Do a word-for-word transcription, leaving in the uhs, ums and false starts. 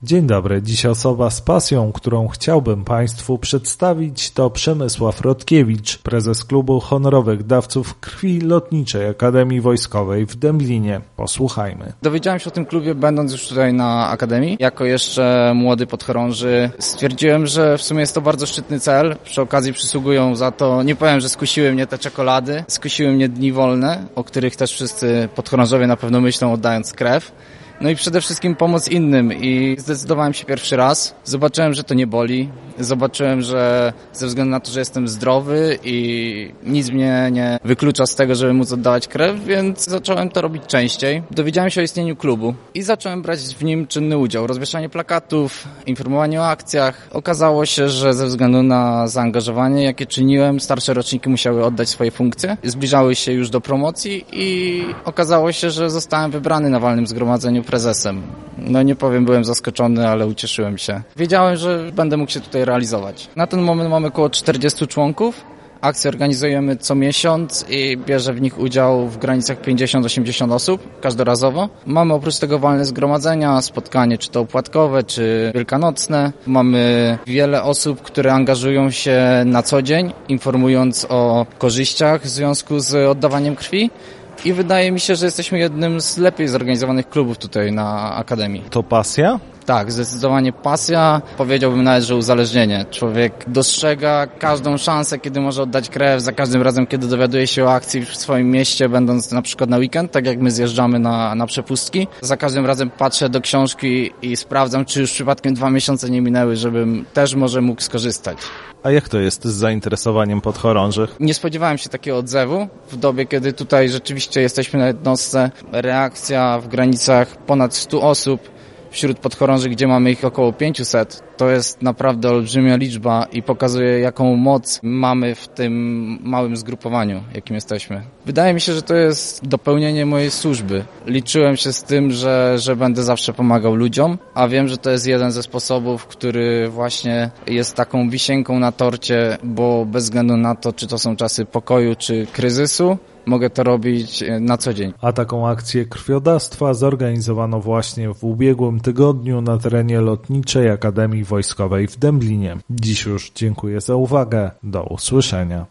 Dzień dobry, dziś osoba z pasją, którą chciałbym Państwu przedstawić, to Przemysław Rodkiewicz, prezes Klubu Honorowych Dawców Krwi Lotniczej Akademii Wojskowej w Dęblinie. Posłuchajmy. Dowiedziałem się o tym klubie będąc już tutaj na Akademii. Jako jeszcze młody podchorąży stwierdziłem, że w sumie jest to bardzo szczytny cel. Przy okazji przysługują za to, nie powiem, że skusiły mnie te czekolady, skusiły mnie dni wolne, o których też wszyscy podchorążowie na pewno myślą, oddając krew. No i przede wszystkim pomoc innym i zdecydowałem się pierwszy raz. Zobaczyłem, że to nie boli. Zobaczyłem, że ze względu na to, że jestem zdrowy i nic mnie nie wyklucza z tego, żeby móc oddawać krew, więc zacząłem to robić częściej. Dowiedziałem się o istnieniu klubu i zacząłem brać w nim czynny udział. Rozwieszanie plakatów, informowanie o akcjach. Okazało się, że ze względu na zaangażowanie, jakie czyniłem, starsze roczniki musiały oddać swoje funkcje. Zbliżały się już do promocji i okazało się, że zostałem wybrany na walnym zgromadzeniu prezesem. No nie powiem, byłem zaskoczony, ale ucieszyłem się. Wiedziałem, że będę mógł się tutaj realizować. Na ten moment mamy około czterdziestu członków. Akcje organizujemy co miesiąc i bierze w nich udział w granicach pięćdziesiąt do osiemdziesięciu osób każdorazowo. Mamy oprócz tego walne zgromadzenia, spotkanie czy to opłatkowe, czy wielkanocne. Mamy wiele osób, które angażują się na co dzień, informując o korzyściach w związku z oddawaniem krwi. I wydaje mi się, że jesteśmy jednym z lepiej zorganizowanych klubów tutaj na Akademii. To pasja? Tak, zdecydowanie pasja. Powiedziałbym nawet, że uzależnienie. Człowiek dostrzega każdą szansę, kiedy może oddać krew, za każdym razem, kiedy dowiaduje się o akcji w swoim mieście, będąc na przykład na weekend, tak jak my zjeżdżamy na, na przepustki. Za każdym razem patrzę do książki i sprawdzam, czy już przypadkiem dwa miesiące nie minęły, żebym też może mógł skorzystać. A jak to jest z zainteresowaniem podchorążych? Nie spodziewałem się takiego odzewu w dobie, kiedy tutaj rzeczywiście jesteśmy na jednostce. Reakcja w granicach ponad stu osób wśród podchorąży, gdzie mamy ich około pięćset. To jest naprawdę olbrzymia liczba i pokazuje, jaką moc mamy w tym małym zgrupowaniu, jakim jesteśmy. Wydaje mi się, że to jest dopełnienie mojej służby. Liczyłem się z tym, że, że będę zawsze pomagał ludziom, a wiem, że to jest jeden ze sposobów, który właśnie jest taką wisienką na torcie, bo bez względu na to, czy to są czasy pokoju, czy kryzysu, mogę to robić na co dzień. A taką akcję krwiodawstwa zorganizowano właśnie w ubiegłym tygodniu na terenie Lotniczej Akademii Wojskowej w Dęblinie. Dziś już dziękuję za uwagę. Do usłyszenia.